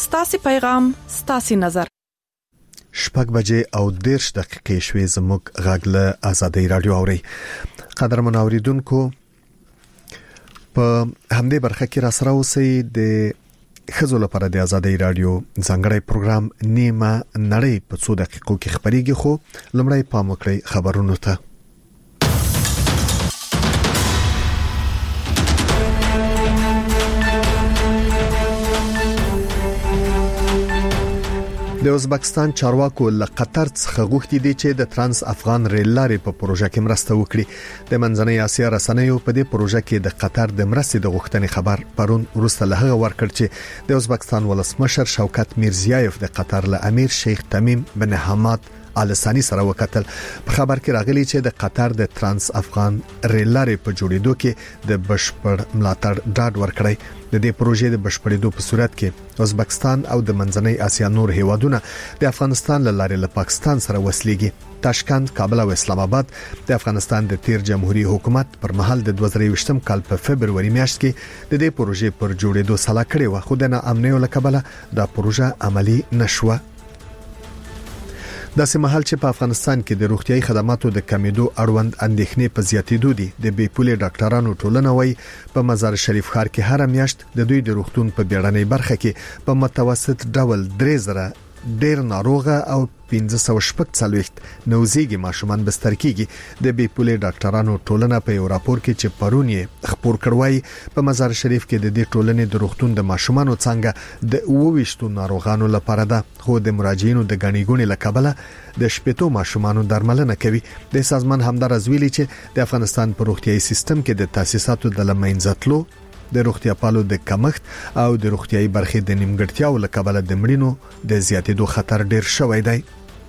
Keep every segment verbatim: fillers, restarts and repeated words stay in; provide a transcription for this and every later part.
ستاسو پیغام ستاسو نظر شپږ بجې او دیرش دقیقې شوې زموږ غږ له آزادۍ رادیو اوري. قدرمن اوریدونکو په همدې برخه کې را سره اوسئ. د خزو لپاره د آزادۍ رادیو ځانګړی پروګرام نیمه نړۍ په څو دقیقو کې خبريږي، خو لمړی پام وکړئ خبرونو ته. د ازبکستان چارواکو له قطر څخه غوښتي دي چې د ترانس افغان ریل لارې په پروژه کې مرسته وکړي. د منځنۍ اسیا رسنیو په دې پروژه کې د قطر د مرستې د غوښتنې خبر پرون وروسته له هغه ورکړ چې د ازبکستان ولسمشر شوکت میرزیایف د قطر له امیر شیخ تمیم بن حماد آل ثانی سره وکتل. په خبر کې راغلی چې د قطر د ترانس افغان ریل لارې په جوړېدو کې د بشپړ ملاتړ ډاډ ورکړی. د دې پروژې د بشپړېدو په صورت کې ازبکستان او د منځنۍ اسیا نور هیوادونه د افغانستان له لارې له پاکستان سره وسلېږي. تاشکند، کابل او اسلام آباد د افغانستان د تیر جمهوریت حکومت پر مهال د دوه زره یوولسم کال په فبرवरी میاشت کې د دې پروژې پر جوړېدو سلا کړې و، خو د ناامنۍ له کبله دا پروژه عملی نشوه. داسې مهال چې په افغانستان کې د روغتيایي خدماتو د کمیدو اړوند اندېښنې په زیاتېدو دي، د بې پولې ډاکټرانو ټولنه وایي په مزار شریف ښار کې هر میاشت د دوی د روغتون په بیړنۍ برخه کې په متوسط ډول درې زره ډېر ناروغه او پنځه سوه شپږ څلوېښت نوزيږي ماشومان بستر کیږي. د بې پولې ډاکټرانو ټولنه په یو راپور کې چې پرون یې خبر کړوي په مزار شریف کې د دې ټولنې د روغتون د ماشومانو څنګه د اوويشتو ناروغانو لپاره ده، خو د مراجعینو د غني ګونې لکبله د شپېتو ماشومانو درملنه کوي. د سازمان همدارز ویلي چې د افغانستان په روغتيایي سیستم کې د تاسیساتو د لمنځتلو، د روغتیا پالو د کمښت او د روغتيایي برخې د نیمګړتیاو لکبله د مړینو د زیاتېدو خطر ډیر شوی دی.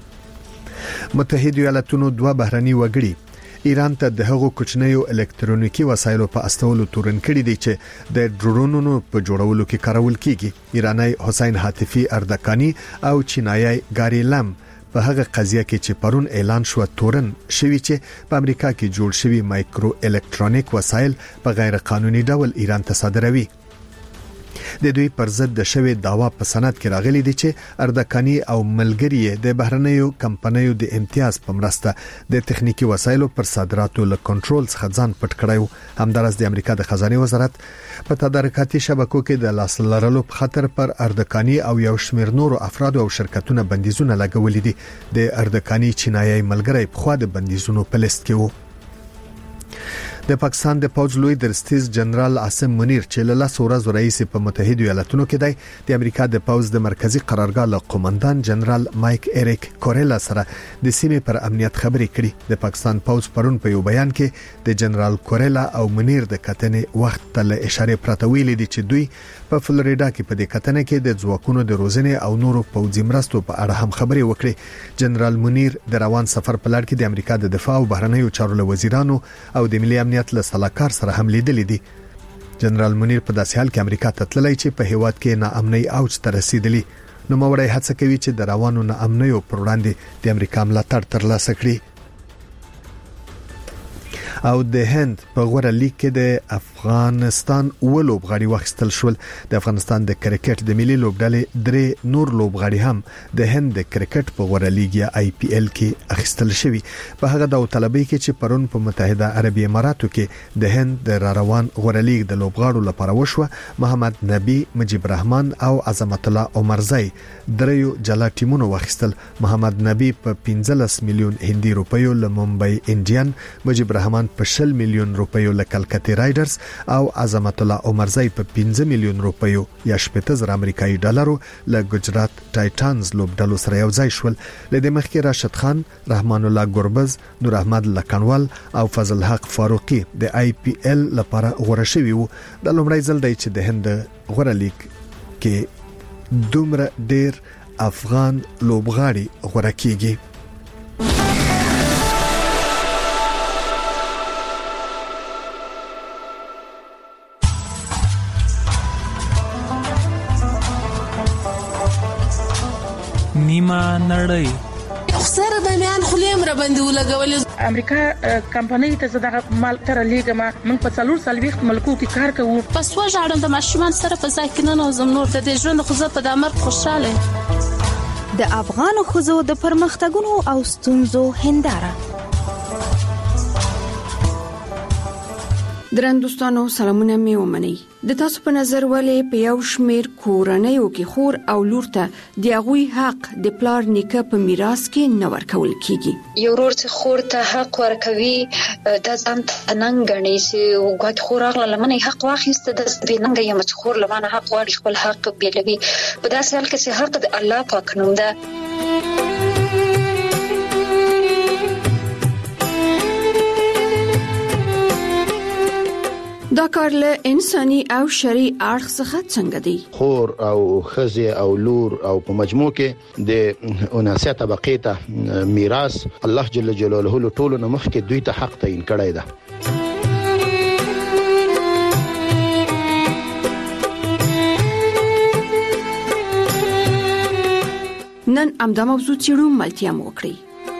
متحده ایالاتونو دوه بهرني وګړي ایران ته د هغو کوچنیو الکترونیکی وسایلو په استولو تورن کړي دي چې د ډرونونو په جوړولو کې کارول کیږي. ایرانی حسین حاتفی اردکانی او چینایي ګاری لم په هغه قضیه کې چې پرون اعلان شو تورن شوی چې په امریکا کې جوړ شوی مایکرو الکترونیک وسایل په غیر قانوني ډول ایران ته صادروي. د دوی پر ضد د شوی داوا په سند کې راغلي دي چې اردکانی او ملګری د بهرنیو کمپنیو د امتیاز په مرسته د تخنیکی وسایلو پر صادراتو له کنټرول څخه ځان پټ کړیو. همدارس د امریکا د خزانه وزارت په تدارکاتي شبکو کې د لاس لرلو په خاطر پر اردکانی او یو شمېر نورو افراد او شرکتونو بندیزونه لګولې دي. د اردکانی چینایي ملګری په خوا د بندیزونو په لیست کې وو. د پاکستان د پوځ لوی درستیز جنرال عاصم منیر چې له لاس ورځ رئیس په متحده ایالاتونو کې دی، د امریکا د پوځ د مرکزی قرارګاه له قومندان جنرال مایک ایریک کوریلا سره د سیمې پر امنیت خبرې کړي. د پاکستان پوځ پرون په یو بیان کې د جنرال کوریلا او منیر د کتنې وخت ته له اشاره پرته ویلي دي چې دوی په فلوریدا کې په دې کتنه کې د ځواکونو د روزنې او نورو پوځي مرستو په اړه هم خبرې وکړي. جنرال منیر د روان سفر په لړ کې د امریکا د دفاع او بهرنیو چارو وزیرانو او د ملي امنیت له سلاکار سره هم لیدلې دي. جنرال منیر په داسې حال کې امریکا ته تللی چې په هیواد کې ناامنۍ اوج ته رسیدلی. نو موري هڅه کوي چې د روانو ناامنۍ پر وړاندې د امریکا ملاتړ ترلاسه کړي. او د هند په غوړه لیګ کې د افغانستان ولوبغاړي واخیستل شول. د افغانستان د کرکټ د ملي لوبډلې درې نور لوبغاړي هم د هند د کرکټ په غوړه لیګ یا آی پی ایل کې اخیستل شوی. په هغه د طلبي کې چې پرون په متحده عربی اماراتو کې د هند د روان غوړه لیګ د لوبغاړو لپاره وشو، محمد نبی، مجيب رحمان او عظمت الله عمرزی دریو جلا ټیمونو واخیستل. محمد نبی په پنځلس میلیون هندي روپیو له ممبئی انډین، مجيب رحمان په شل میلیون روپیو له کلکته رایډرز او عظمت الله عمرزی په پنځه میلیون روپیو یا شپږ زره امریکایي ډالرو له ګجرات ټایټانز لوبډلو سره یو ځای شول. لدې مخکې راشد خان، رحمان الله ګوربز، نور احمد لکنوال او فضل حق فاروقي د آی پی ایل لپاره غوړه شوي وو. د لومړی ځل دی چې د هند غوړه لیګ کې دومره ډیر افغان لوبغاړي غوړه کیږي. نیمه نړۍ سره د میان خلیم را باندې ولګولې امریکا کمپنۍ ته زداغه مال تر لیګه ما من په څلور سالويخت ملکو کې کار کوم. پس وژاړم د ماشومان سره په ځای کې نه نوزم نور د دې ژوند خو زه په د امر خوشاله. د افغان ښځو د پرمختګونو او ستونزو هنداره. درندوستانو سلامونه می ومني. د تاسو په نظر ولې په یو شمیر کورنیو کې خور او لور ته د هغوی حق د پلار نیکه په میراث کې نه ورکول کیږي؟ یو ورور ته خور ته حق ورکوي د ځان ننګ غني چې وګت خور اغله لمنه حق واخیسته د بننګ یم چې خور لمنه حق واړي خپل حق بیلوي. په داسې حال کې چې حق د الله پاک نوم ده. دا کار له انساني او شرعي اړخ څخه څنګه دی؟ خور او خزي او لور او په مجموع کې د اناسه طبقه ته میراث الله جل جلاله له ټولو نه مخکې دوی ته حق تعین کړی ده. نن امدا موضوع چیرو ملتیا موکړي.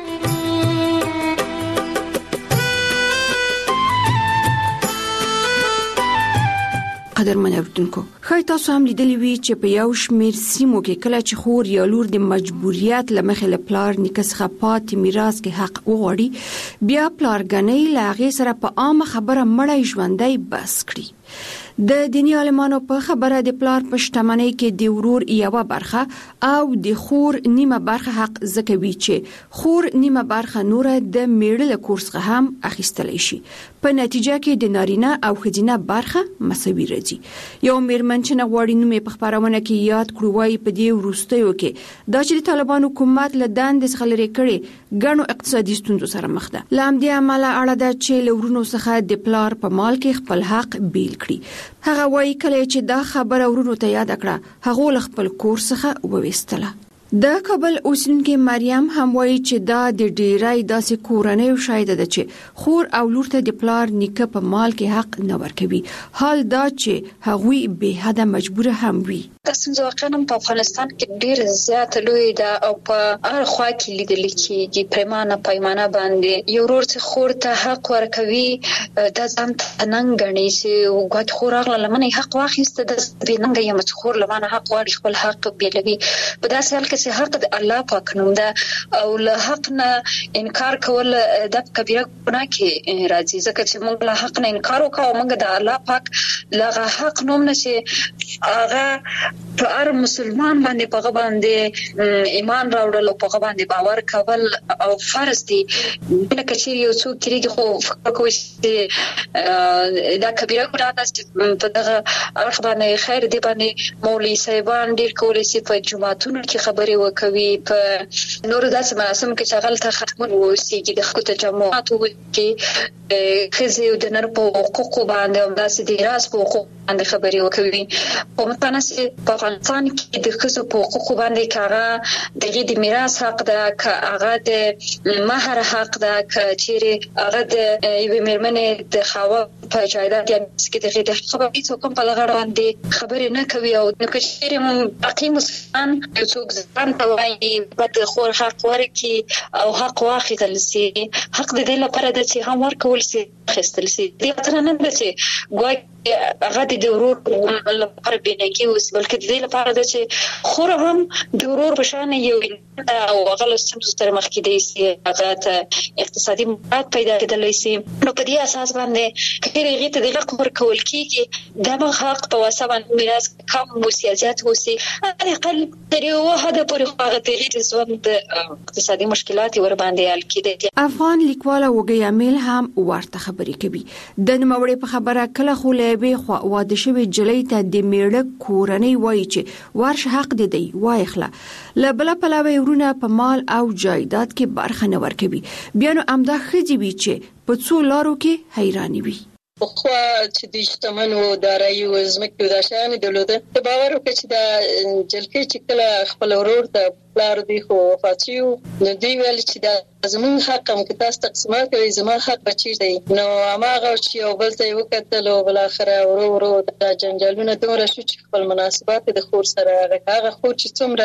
قدرمن اوریدونکو، خای تاسو هم لیدلی وی چې په یو شمیر سیمو کې کله چې خور یا لور د مجبوریت لمخې له پلار نیکه څخه پاتې میراث کې حق وغواړي، بیا پلارګنۍ له هغې سره په عامه خبره مړی ژوندی بس کړي. د دینی عالمانو په خبره د پلار په شتمنۍ کې د ورور یوه برخه او د خور نیمه برخه حق زکوي چې خور نیمه برخه نور د میړه له کور څخه هم اخیستلی شي. په نتیجه کې د نارینه او ښځینه برخه مساوي راځي. یو میرمن چې نه غواړي نوم یې په خپرونه کې یاد کړو وایي په دې وروستیو کې دا چې د طالبان حکومت له دندې څخه لرې کړي ګڼو اقتصادي ستونزو سره مخ ده. له همدې امله اړه ده چې له ورونو څخه د پلار په مال کې خپل حق بیل کړي. هغه وایي کله چې دا خبره ورونو ته یاد کړه هغه له خپل کور څخه وویستله. د کابل اوسیدونکې مریم هم وایي چې دا د ډیری داسې کورنیو شاهده ده چې خور او لور ته د پلار نیکه په مال کې حق نه ورکوي، حال دا چې هغوی به حده مجبور هم وي. دا څنګه واقعا په افغانستان کې ډیر زیات لوی ده او په هر خوا کې لیدل کېږي. پیمانه پیمانه باندې یو ورور ته خور ته حق ورکوي د ځان ننګ غني چې وګت خور اغله لمنه حق واخیسته د بننګ یم چې خور لمنه حق واړي خپل حق بیلوي. په داسې حال کې چې حق د الله پاک نوم ده او له حق نه انکار کول د کبیره ګناه کې راځي. ځکه چې موږ له حق نه انکار وکړو موږ د الله پاک له حق نوم نه چې هغه په هر مسلمان باندې په باندې ایمان راوړل او په باندې باور کول او فرض دي. لکه چې یو څوک کېږي خو فکر کوي چې دا کبیره ګناه ده چې په دغه اړخ باندې خیر دی باندې مولوي صاحبان ډیر کولی شي په جماعتونو کې خبرې وکوي، په نور داسې مراسم کې چې غلطه ختمون وسیږي د خپل تجمعات کې خزي او د نر په حقوق باندې او داسې د راس په حقوق باندې خبرې وکوي. په متناسب په افغانستان کې د خزو په حقوق باندې کاغه دغه د میراث حق ده، کاغه د مہر حق ده، کچېره هغه د یو میرمنې د خاوه په جایداد یا چې دغه د خبرې څوک په لغړ باندې خبرې نه کوي او نو کچېره اقیم مسلمان یو څوک ځان ته وایي بد خور حق ورکي او حق واخیستل سي. حق د دې لپاره د چې هم ورکول سي خستل سي. دې تر نه ده چې ګوي هغه د ورور لپاره بنګي اوس بلکې د دې لپاره د چې خور هم د ورور په شان یو او هغه له سمز تر مخ کې دی سي هغه ته اقتصادي مفاد پیدا کېدلی سي. نو په دې اساس باندې کله هغه ته د حق ورکول کیږي د حق په واسطه باندې میراث کم او سیاست وسی علي اقل تر یو حد پورې هغه تغیر ژوند اقتصادي مشکلات ور باندې حل کړي. افغان لیکوال وګي امیل هم ورته خبرې کوي. د نوموړي په خبره کله خو له به خو واده شوی جلۍ ته د میړه کورنۍ وایي چې ورش حق دی دی وایخله له بل پلوي ورونه په مال او جایداد کې برخه نه ورکوي. بیا نو امدا خځې وی چې په څو لارو کې حیرانی وي. خو چې د اجتماعي دارایی او زمکو د شان دولته په باور وکړي چې د جلکې چې کله خپل ورور ته پلار دی خو فاتیو نو دی ویل چې د زمون حق هم کې تاسو تقسیمات کوي زمون حق بچی دی. نو هغه چې یو بل ته وکړل او بل اخره ورور ورو د جنجالونو دوره شو چې خپل مناسبات د خور سره هغه خور چې څومره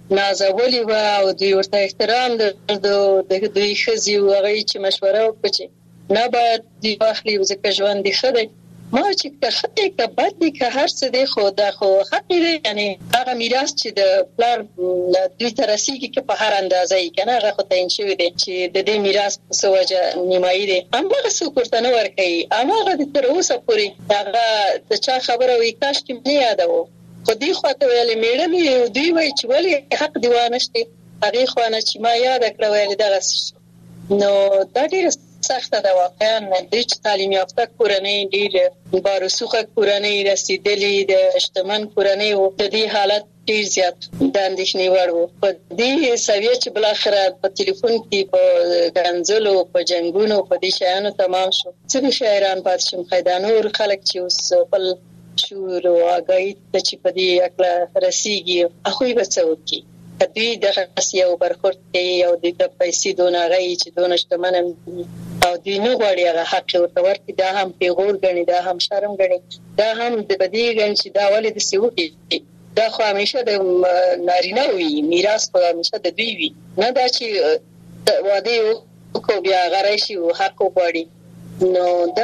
نازولي و او دوی ورته احترام درلود د دوی خزي او هغه چې مشوره وکړي نه باید دی واخلي ځکه ژوند دی خدای ما چې کخته کبد دی که هر څه دی خو دا خو حق دی یعنی هغه میراث چې د پلار دوی ترسيږي کې په هر اندازه یې کنه هغه خو تعین شوی دی چې د دې میراث په سوجه نیمایي دی هغه څه کوته نه ورکي هغه د تر اوسه پورې هغه د چا خبره وی کاش کې نه یادو خو دی خو ته ویلې میړه مې دوی وای چې ولې حق دی وانشته هغه خو نه چې ما یاد کړو ویل دغه نو دا ډیر سخت دا واقعا د تعلیم یافته کورنۍ ډیر بارسوخه کورنۍ رسیدلې د اجتماعي کورنۍ او د دې حالت ډیر زیات د اندېښنې وړ وو په دې سوي چې بل اخره په ټلیفون کې په غنځلو په جنگونو په دې شیانو تمام شو څه شاعران پات شم خیدانور خلک چې اوس بل شور او اگای د چې په دې اکلا رسیږي اخو یې بچوي کدی دغه یو برخورد کوي او د پیسې دونه غي چې دونه شتمنم او د نو غوړي هغه حق ورته ورکړي دا هم پیغور غني دا هم شرم غني دا هم د بدی غن چې دا ولې د سیوکي دا خو همیشه د نارینه وي میراث په همیشه د دوی وي نه دا چې واده کو بیا غرایشي او حق وغوړي نو دا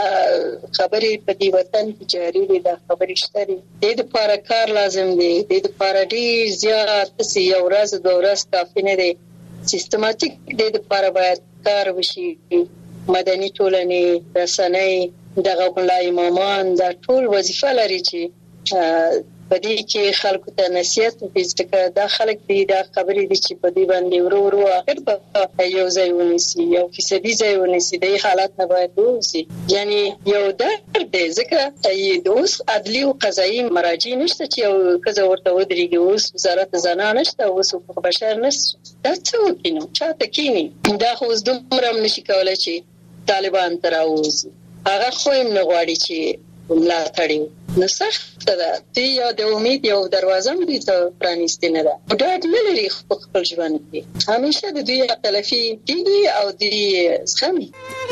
خبرې په دې وطن کې جاری دي دا خبرې شته دي د دې لپاره کار لازم دی د دې لپاره ډیر زیات څه یو ورځ دوه ورځ کافي نه دی سیستماتیک د دې لپاره باید کار وشي مدني ټولنې رسنۍ دغه بلای امامان دا ټول وظیفه لري چې په دې کې خلکو ته نصیحت وکړي دا خلک دې دا خبرې دي چې په دې باندې ورو ورو اخر په یو ځای ونیسي یو فیصدي ځای ونیسي د حالت نه باید وځي یعنی یو درد دی ځکه د اوس عدلي او قضایي مراجع نشته چې یو کزه ورته ودرېږي اوس وزارت زنانه نشته اوس حقوق بشر نشته دا څه وکینو چاته کینی دا خو اوس دومره نشي کولای چې طالبان تراوځي هغه خو یې نه غواړي چې ملا تړي نو سخت ده دی یو د امید یو دروازه مې ته پرانیستې نه ده ډاډ نه لري خپل ژوند کې همیشه د دوی تلفي کیږي او دی زخمي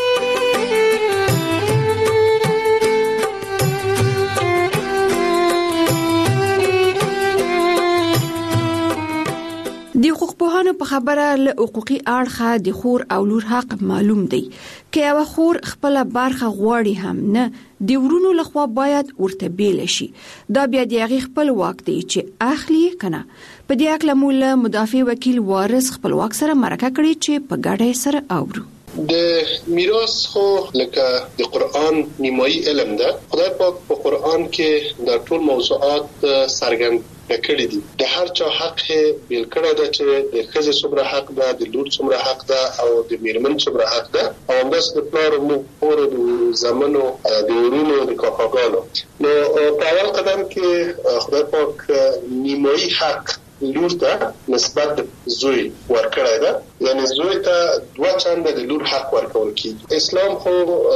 د حقوق پوهانو په خبره له حقوقي اړخه د خور او لور حق معلوم دی که یو خور خپل برخه غواړي هم نه د ورونو لخوا باید ورته بیل شي دا بیا د هغې خپل واک دی چې اخلي کنه په دې اړه موږ مدافع وکیل وارث خپل واک سره مرکه کړې چې په ګډه سره اورو د میراث خو لکه د قرآن نیمایي علم ده خدای پاک په قرآن کې د ټول موضوعات سرګند کړی دي د هر چا حق بیل کړی ده چې د ښځې څومره حق ده د لور څومره حق ده او د میرمن څومره حق ده او همداسې د پلار او مور د زامنو د ورونو د کاکاګانو نو په اول قدم کې خدای پاک نیمایي حق لور ته نسبت زوی ورکړی ده یعنی زوی ته دوه چنده د لور حق ورکول کیږي اسلام خو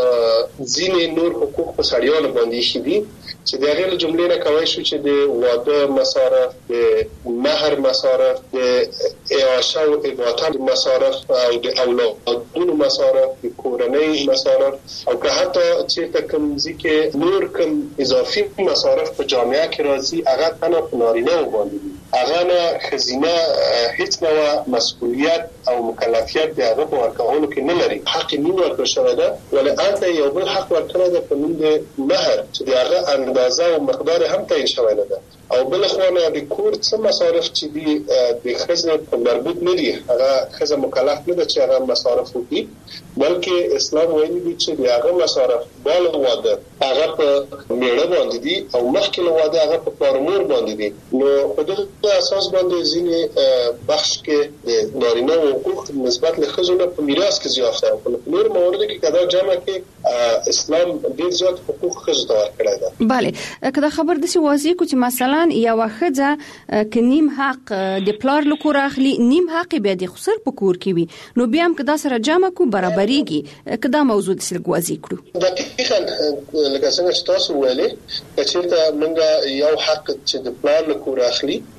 ځینې نور حقوق په سړیانو باندې شي دي چې د هغې له جملې نه کولی شو چې د واده مصارف د مهر مصارف د اعاشه او اباطه مصارف او د اولادونو مصارف د کورنۍ مصارف او که حتی چېرته کوم ځای کې نور کوم اضافي مصارف په جامعه کې راځي هغه تنها په نارینه‌و باندې دي هغه نه ښځینه هیڅ ډول مسؤلیت او مکلفیت د هغه په ورکولو کې نه لري حق یې نه ورکړل شوی ده ولې هلته یو بل حق ورکړی ده په نوم د مهر چې د هغه اندازه او مقدار هم تعیین شوی نه ده او بل خو نه د کور څه مصارف چې دي د ښځې په مربوط نه دي هغه ښځه مکلف نه ده چې هغه مصارف وکړي بلکې اسلام وایي دي چې د هغه مصارف بالغ واده هغه په میړه باندې دي او مخکې له واده هغه په پلار مور باندې دي نو په دغه اساس باندې ځینې بخش کې د نارینه حقوق نسبت له ښځو نه په میراث کې زیات دي په نور موارد کې کدا جمع کې اسلام ډېر زیات حقوق ښځو ته ورکړی ده bale کدا خبر د سی واضح کو چې مثلا یو ښځه ک نیم حق د پلار لکور اخلي نیم حق به د خسر په کور کې وي نو بیا هم کدا سره جمع کو برابرېږي کدا موضوع د سلګوازي کړو دقیقاً لکه څنګه چې تاسو ویلې چې موږ یو حق چې د پلار لکور اخلي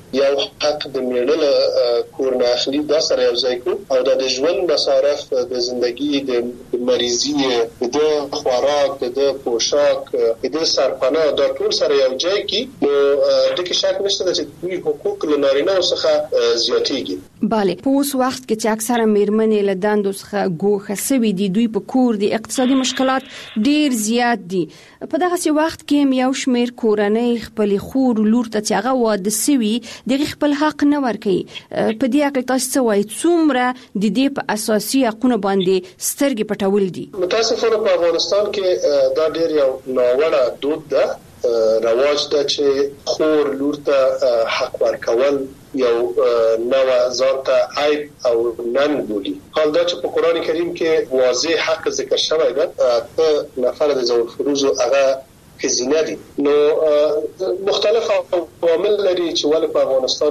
یو حق د میړه کور نه اخلي دا سره یو ځای کو او د ژوند مصارف د ژوندۍ د مریضي د خوراک د پوشاک د سرپناه د ټول سره یو ځای کی نو د کې شک نشته چې دوی حقوق لنارینه څخه زیاتېږي. bale په اوس وخت کې چې اکثره میرمنې له دندو څخه ګوښه سوي دي دوی په کور د اقتصادي مشکلات ډیر زیات دي. په دغه وخت کې یو شمیر کورنۍ خپل خور لور ته چې هغه واده سوي د خپل حق نه ورکوي. په دې اړه تاسو څه وایي څومره د دې په اساسي حقوقو باندې سترګې پټول دي؟ متاسفانه په افغانستان کې دا ډیر یو ناوړه دود ده رواج ده چې خور لور ته حق ورکول یو نوع ځان ته عیب او نن بولي. حال دا چې په قران کریم کې واضح حق ذکر شوی ده ته نفر د ذوی الفروز هغه کې زینه دي نو مختلف عوامل لري چې ول په افغانستان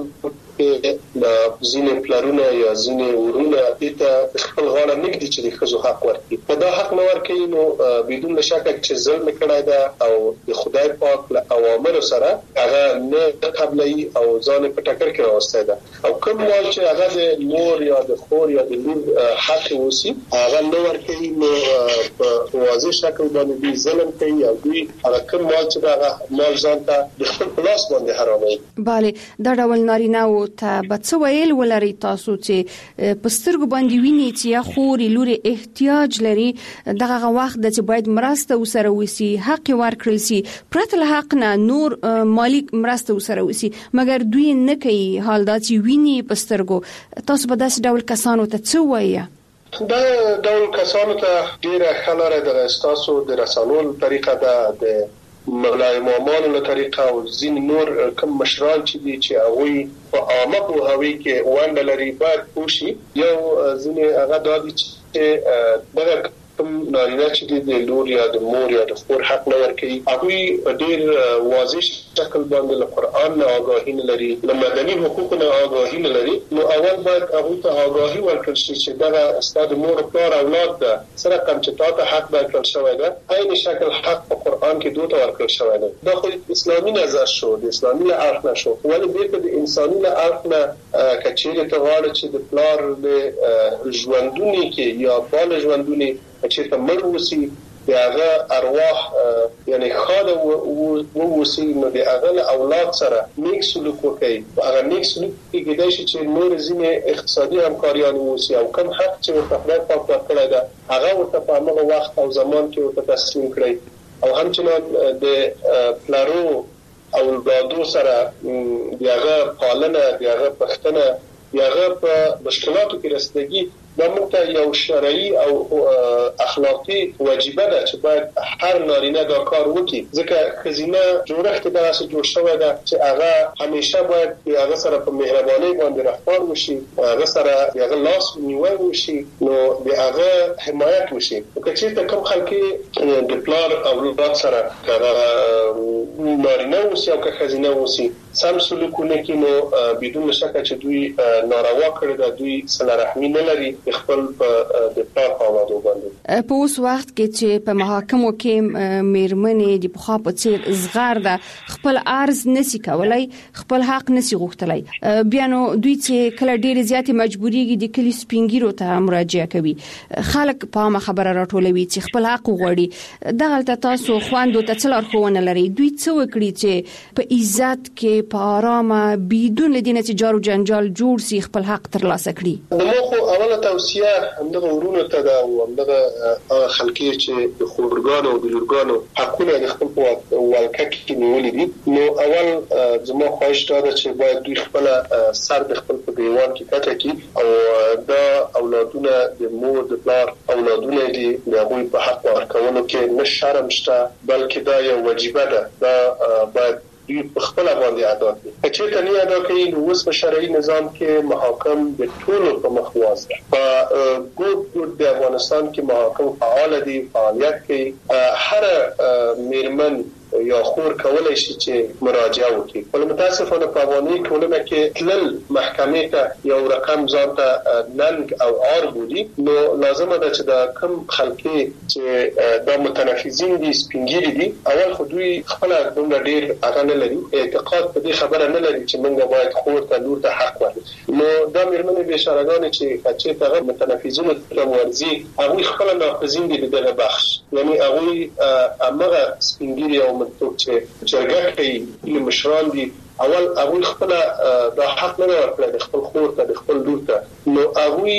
کې د زینې پلارونه یا زینې ورونه ته خپل غاړه نګدي چې د خزو حق ورکړي. په دا حق نه ورکړي نو بدون شک چې ظلم کړای ده او د خدای پاک له اوامر سره هغه نه قبلي او ځان په ټکر کې راوستي ده او کوم مال چې هغه د مور یا د خور یا د لور حق وسی هغه نه ورکړي نو په واضح شکل باندې ظلم کوي او دوی کوم مال چې دا مال ځان ته د خپل پلاس باندې حراموي. bale دا ډول نارینه او ته بڅ ویل ولري تاسو چې پسترګ باندې ویني چې یا خوري لوري احتیاج لري دغه وخت د چې باید مرسته وسره وسی حق ورکړل سي پرته له حق نه نور مالک مرسته وسره وسی مګر دوی نه کوي. حال دا چې ویني پسترګو تاسو په داسې ډول کسانو ته څه وایي؟ دا ډول کسانو ته ډیره خلاره د استاسو د رسالول طریقه ده د مولای امامانو له طریقه او زین نور کوم مشران چې دي چې هغه په عامه په هوی کې وانډ لري باید پوښي یو زین هغه د دې چې دغه کوم نارینه چې د لور یا د مور یا د خور حق نه ورکړي هغه ډیر واضح شکل باندې له قران نه آگاهی نه لري له مدني حقوق نه آگاهی نه لري نو اول باید هغه ته آگاهی ورکړل شي چې دغه استاد مور پلار اولاد ده سره کوم چې تاسو حق ورکړل شوی ده عین شکل حق په قران کې دوه ورکړل شوی ده. دا خو اسلامي نظر شو د اسلامي اړخ نه شو ولې دغه د انساني اړخ نه کچېره ته واړه چې د پلار له ژوندونی کې یا بال ژوندونی چې ته مر وسی دغه ارواح یعنی خاله و وسی نو دغه اولاد سره نیک سلوک وکړي هغه نیک سلوک کې د شي چې نور زینې اقتصادي همکاریان وسی او کوم حق چې ورته خدای پاک ورکړی دا هغه ورته په هغه وخت او زمان کې ورته تسلیم کړی او همچنان د پلارو او اولادو سره دغه پالنه دغه پښتنه دغه په مشکلاتو کې رسیدګي دا موږ یو شرعي او اخلاقی واجبه ده چې باید هر نارینه دا کار وکړي ځکه خزینه جوړښت داسې جوړ شوی ده چې هغه همیشه باید هغه سره په مهرباني باندې رفتار وشي هغه سره هغه لاس نیول وشي نو هغه حمایت وشي چې ته کوم خلک د پلار او اولاد سره نارینه وسی او خزینه وسی سم سلوکونه کې نو بدون شک چې دوی ناروا کړی دا دوی صله رحمی نه لري خپل په د پلار قواعدو باندې. په اوس وخت کې چې په محاکمو کې میرمنې د پخوا په څیر زغار ده خپل عرض نسی کولای خپل حق نسی غوښتلای بیا نو دوی چې کله ډېر زیات مجبوریږي د کلی سپینګیرو ته مراجعه کوي خلک په ما خبره راټولوي چې خپل حق وغواړي دغه تاسو خواندو ته څلور خوونه لري دوی څه وکړي چې په عزت کې په آرامه بدون لدینه چې جارو جنجال جوړ سي خپل حق ترلاسه کړي. نو خو اوله توصیه همدغه ورونو ته دا او همدغه خلکي چې د خورګانو او د لورګانو حقونه د خپل په ولکه کې نیولې دي نو اول زموږ خواهش دا ده چې باید دوی خپل سر د خپل په دیوان کې کټه کړي او دا اولادونه د مور د پلار اولادونه دي د هغوی په حق ورکولو کې نه شرم شته بلکې دا یو واجبه ده دا باید دوی په خپل باندې ادا کړي چې ته نه ادا کوي نو اوس په شرعي نظام کې محاکم د ټولو په مخواز ده په ګوت ګوت د افغانستان کې محاکم فعال دي فعالیت کوي هر میرمن یا خور کولای شي چې مراجعه وکړي. ول متاسفانه په افغاني ټولنه کې تلل محکمې ته یو رقم ځان ته ننګ او عار بودي، نو لازمه ده چې دا کم خلکي چې دا متنفذین دي سپینګری دي اول خو دوی خپل دومره ډیر اغه نه لري، اعتقاد په دې خبره نه لري چې موږ باید خور ته لور ته حق ورکړو. نو دا مېرمنې بشارهګان چې چې هغه متنفذین ته ورزي هغه خپل ناقضین دي دغه بخش، یعنی هغه امغه سپینګری او متوب چې جرګه کوي مشران دي اول هغه خپل د حق نه ورکړي د خپل خور ته د خپل لور ته، نو هغه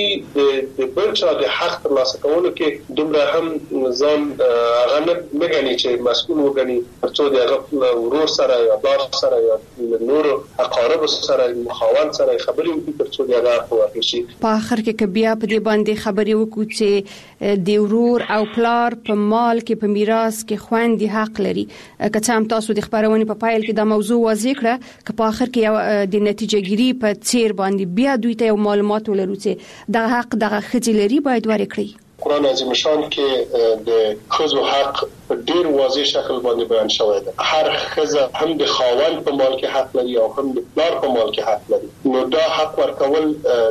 د بل چا د حق ترلاسه کولو کې دومره هم ځان هغه نه غني چې مسؤل وګڼي چې د هغه ورور سره یا بار سره یا نور اقارب سره مخاون سره خبرې وکړي ترڅو د هغه حق شي. په اخر کې بیا په دې باندې خبرې وکړو چې د ورور او پلار په مال کې په میراث کې خويندې حق لري. که څه هم تاسو د خبرونې په پایل کې دا موضوع واضح کړه که په اخر کې یو د نتیجه ګیری په څیر باندې بیا دوی ته یو معلومات ولرو چې د حق دغه خځې لري باید ورکړي. قرآن عظیم شان کې د خزو حق په ډیر واضح شکل باندې بیان شوی دی. هر خزه هم د خاوند په مال کې حق لري او هم د پلار په مال کې حق لري. نو دا حق ورکول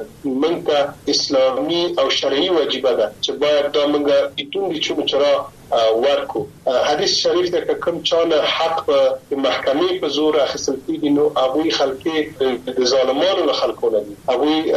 موږ ته اسلامي او شرعي واجب ده چې باید دا موږ ایتون دي چې چرا ورکو. حدیث شریف ده که کوم چانه حق په محکمې په زور اخیستل کیږي نو هغه خلک د ظالمانو له خلکو نه دي،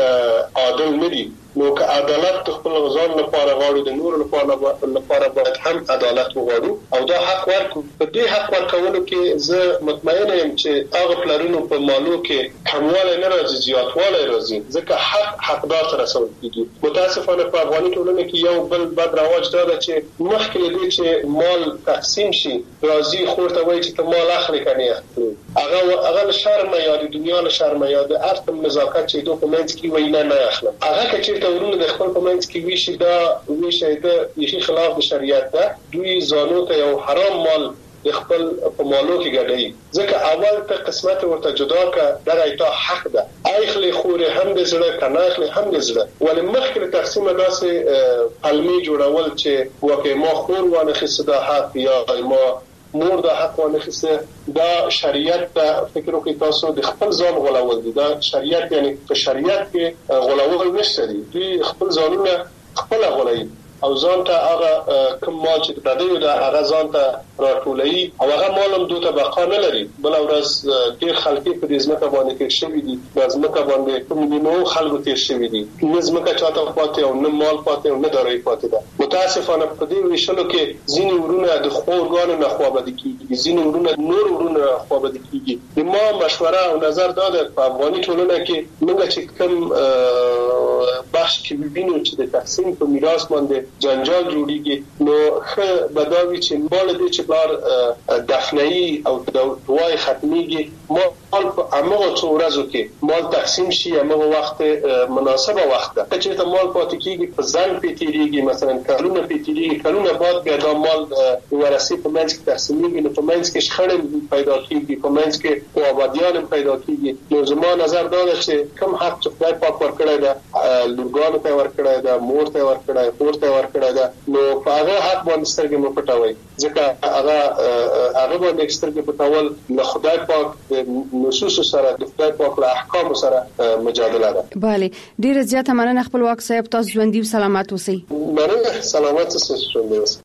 هغه عادل نه دي. نو که عدالت خپل غزان لپاره غواړو د نور لپاره لپاره باید هم عدالت وغواړو او دا حق ورکو. په دې حق ورکولو کې زه مطمئن یم چې هغه پلرونو په مالو کې کمواله نه راځي، زیاتواله راځي، ځکه حق حقدار ته رسول کیږي. متاسفانه په افغاني ټولنه کې یو بل بد رواج دا ده چې مخکې دې چې مال تقسیم شي راځي خور ته وایي چې ته مال اخلي کني اخلي، هغه هغه شرم یا د دنیا له شرم یا د ارث نزاکت چې دوه کومنت کې وایي نه نه اخلم، هغه چې ورونه د خپل کومنت کې ویشي دا ویشي دا یشي خلاف د شریعت ده. دوی زانو ته یو حرام مال د خپل په مالو کې ګډي، ځکه اول ته قسمت ورته جدا کا دا ایته حق ده. اخلي خوري هم د زړه کنه اخلي هم د زړه، ولې مخکې تقسیم داسې علمي جوړول چې وکه ما خور وانه خصدا حق یا ما مور د حق ونه خسته، دا شریعت ته فکر وکړئ تاسو د خپل ځان غولول دي. دا شریعت یعنی په شریعت کې غولول نشته دي، دوی خپل ځانونه خپل غولي او ځان ته هغه کوم مال چې د دې د هغه ځان ته راټولي او هغه مال هم دوی ته بقا نه لري. بل ورځ ډیر خلک په دې ځمکه باندې کې شوي دي، د ځمکه باندې کوم دي نو خلک تیر شوي دي، نه ځمکه چاته پاتې او نه مال پاتې او نه داري پاتې ده. متاسفانه په دې ویشلو کې ځینې ورونه د خورګانو نه خوابدي کیږي، ځینې ورونه نور ورونه خوابدي کیږي. د ما مشوره او نظر دا ده په افغاني ټولنه کې موږ چې کوم بخش کې وینو چې د تقسیم په میراث باندې جنجال جوړیږي، نو خه بداوی چې مال دې چې بار دفنئی او دوای ختمیږي، مال په هغه څو ورځو کې مال تقسیم شي هغه وخت مناسبه وخت ده. چې ته مال پاتې کیږي په ځان پیتیږي، مثلا کلونه پیتیږي، کلونه بعد بیا دا مال ورثي په منځ کې تقسیمېږي، نو په منځ کې شخړې پیدا کیږي، په منځ کې آبادیان پیدا کیږي. نو زما نظر دا ده چې کوم حق چې خدای پاک ورکړی ده لورګانو ته ورکړی ده، مور ته ورکړی، خور ته ورکړی ده، نو په هغه حق باندې سترګې مو پټوي، ځکه هغه هغه باندې سترګې پټول له خدای پاک نصوص سره د خدای پاک له احکام سره مجادله ده. بله، ډیره زیاته مننه خپلواک صاحب، تاسو ژوندۍ او سلامت اوسئ. مننه، سلامت اوسئ، ژوندۍ اوسئ.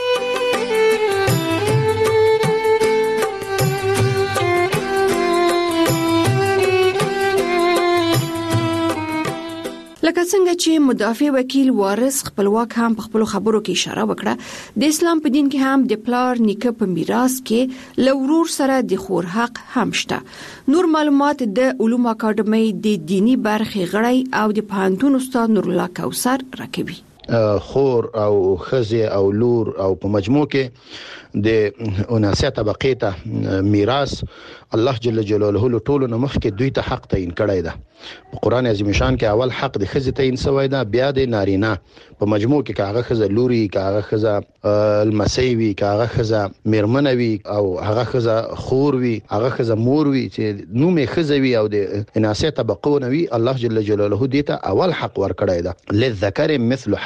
لکه څنګه چې مدافع وکیل وارث خپلواک هم په خپل خبرو کې اشاره وکړه، د اسلام په دین کې هم د پلار نیکه په میراث کې لورور سره د خور حق هم شته. نور معلومات د علوم اکاډمي د دینی برخې غړی او د پوهنتون استاد نور الله کوثر راکوي. خور او خزه او لور او په مجموع کې د اناسه طبقه ته میراث الله جل جلاله له ټولو نه مخکې دوی ته حق تعین کړی ده. په قران عظیم شان کې اول حق د خزه تعین شوی ده، بیا د نارینه په مجموع کې کاغه خزه لوري، کاغه خزه المسیوي، کاغه خزه میرمنوي او هغه خزه خور وي، هغه خزه مور وي چې نومې خزه وي او د اناسه طبقه نوي. الله جل جلاله دې ته اول حق ور کړی ده، للذکر مثل حظ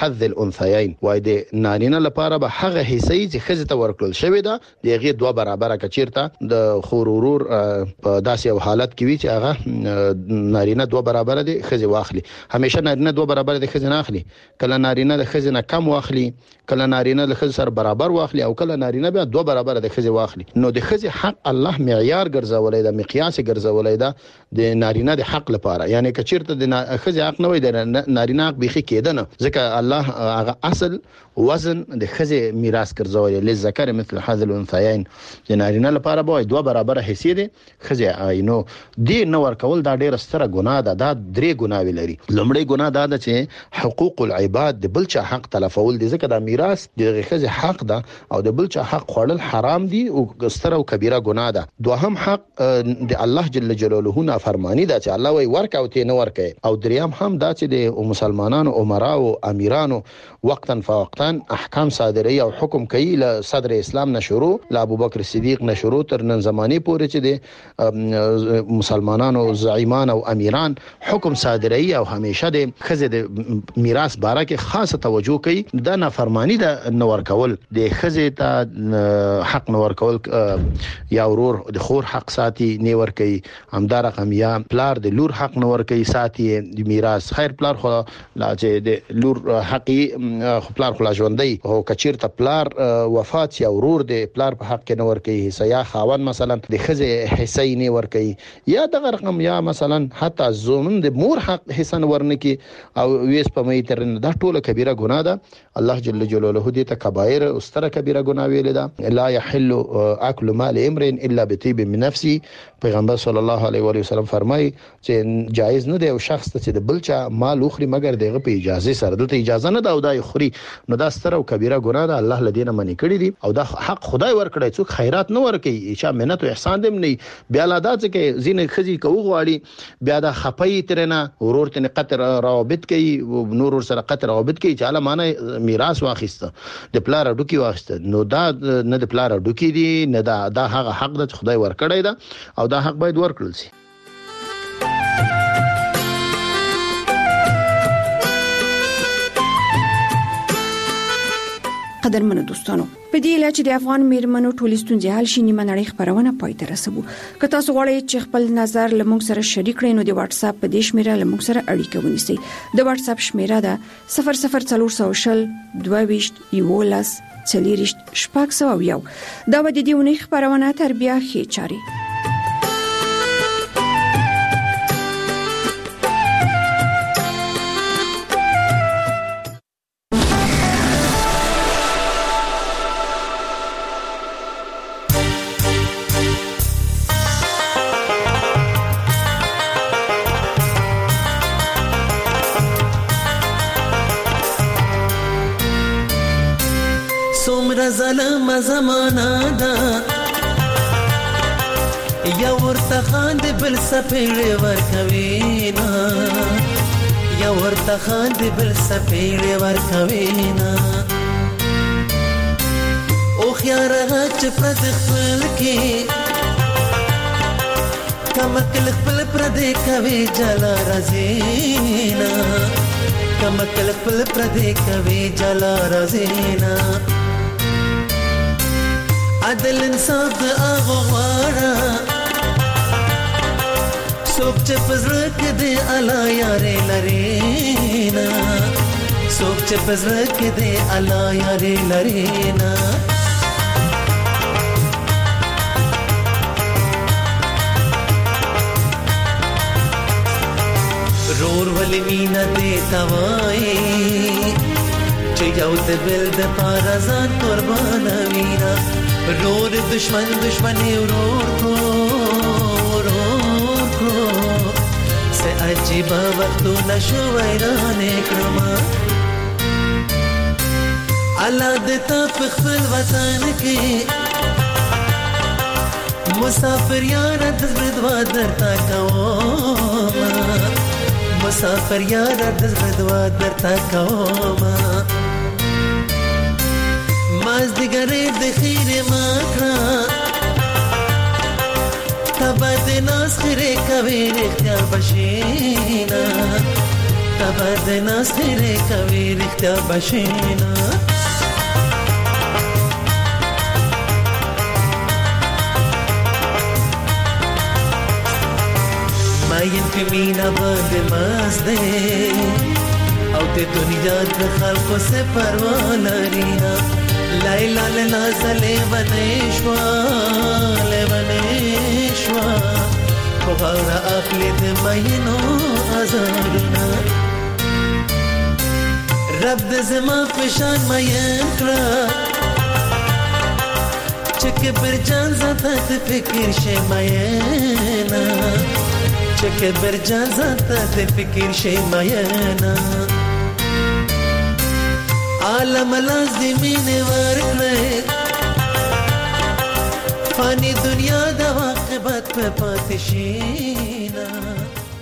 حظ الانثيين وای د نارینه لپاره به هغه حصې چې خزه ته ورکړل شوی دا دغه دوه برابر کچیرته د خورورور په داسې حالت کې وی چې هغه نارینه دوه برابر دي خزه واخلي همیشه نارینه دوه برابر دي خزه نه اخلي کله نارینه د خزه نه کم واخلي کله نارینه د خزه سره برابر واخلي او کله نارینه بیا دوه برابر د خزه واخلي نو د خزه حق الله معیار ګرځولای دا مقیاس ګرځولای دا د نارینه د حق لپاره یعنی کچیرته د خزه حق نه وي د نارینه حق بيخي کېدنه ځکه الله هغه اصل وزن د خزه میراث ګرځولای لذکر مثل حظ الانثيين د نارینه لپاره به دوه برابر حصے دي خزه اینو دی نو ورکول دا ډیره ستره ګناه ده دا درې ګناوي لري لومړی ګناه دا ده چې حقوق العباد د بلچا حق تلفول دي ځکه دا میراث د خزه حق ده او د بلچا حق خوړل حرام دي او ستره او کبیره ګناه ده دوهم حق د الله جل جلاله نه فرمانی ده چې الله وی ورکاو ته نه ورکه او دریم هم دا چې د مسلمانانو عمرا او امیرانو وقتا فوقتا احکام صادري او حکم کوي له صدر اسلام نشرو له ابوبکر صدیق نشرو تر نن زماني پورې چې د مسلمانانو زعیمان او امیران حکم صادري او همیشه د خزه د میراث باره کې خاصه توجه کوي دا نافرمانی ده نور کول د خزه ته حق نور کول یا ورور د خور حق ساتي نه ور کوي همدار رقم یا پلار د لور حق نور کوي ساتي د میراث خیر پلار خو لا چې د لور حقي پلار خو ژوندۍ او کچیرته پلار وفات یا ورور د پلار په حق کې نور کوي حصہ یا خاون مثلا د خزه حصہ نه ور کوي یا دغه رقم یا مثلا حتی زومن د مور حق حصہ ورنه کی او ویس په مې تر دا ټوله کبیره ګناه ده الله جل جلاله دې ته کبایر او ستره کبیره ګناه ویل ده لا يحل اكل مال امرئ الا بطيب من نفسه پیغمبر صلی الله علیه و سلم فرمای چې جایز نه دی او شخص ته د بلچا مال اخري مگر دغه په اجازه سره دته اجازه نه دا او دای خوري نو دا ستره او کبیره ګناه ده الله لدینه منی کړی دی او دا حق خدای ورکړی څوک خیرات نه ورکي چې منت او احسان دې نه بیا لا دا چې زین خزي کو غواړي بیا دا خپي ترنه ورور ته قطر روابط کوي نور ور سره قطر روابط کوي چې اله معنی میراث واخیسته د پلار ډوکی واخیسته نو دا نه د پلار ډوکی دی نه دا دا هغه حق د خدای ورکړی دا او دا حق باید ورکړل شي قدرمنو دوستانو په دې لاره چې د افغان میرمنو ټولستون جهال شي نیمه نړۍ خبرونه پای ته رسوو که تاسو غواړئ چې خپل نظر لموږ سره شریک کړئ نو د واتس اپ په دې شمیره لموږ سره اړیکه ونیسئ د واتس اپ شمیره ده صفر صفر څلور سوه شل دوه ویشت یولس څلوریشت شپږ سوه یو دا و د دې ونې خبرونه تر بیا ښې چاري ظلم زمانہ دا یا ورته خاند بل سپېړې ورکوي نا یا ورته خاند بل سپېړې ورکوي نا او خيار چې پرد خپل کې کمکل خپل پرد کوي جلا رزینا کمکل خپل پرد کوي جلا رزینا عدل انصاف د هغه غواړه څوک چې په زړه کې دی الله یارې لري نه څوک چې په زړه کې دی الله یارې لري نه رور ولې مینا دې توای چې یو د بل د پاره ځان قربان وینا رور دشمن دشمنی ورور کو ورور کو سے عجیب وختو نشو ویران کرما الله دتا په خپل وطن کې مسافر یار د زړه درتا کوما مسافر یار د زړه درتا کوما ماز دګره د خیر ماکرا تبد ناس خره کوي رښتیا بشینا تب بدنا ستره کوي رښتیا بشینا ماین په مینا باندې مازده او ته دنیا د خلکو څخه پروا لرينا لایلا لاله زله ونیشوا لونیشوا خبر اخلی د مینو ازارنا رب د زما پشان مین کړه چکه پر جان زتا ته فکر شې مینا چکه پر جان زتا ته فکر شې مینا عالم لازمینه ورکړه فانی دنیا د واقعات په پاتې شي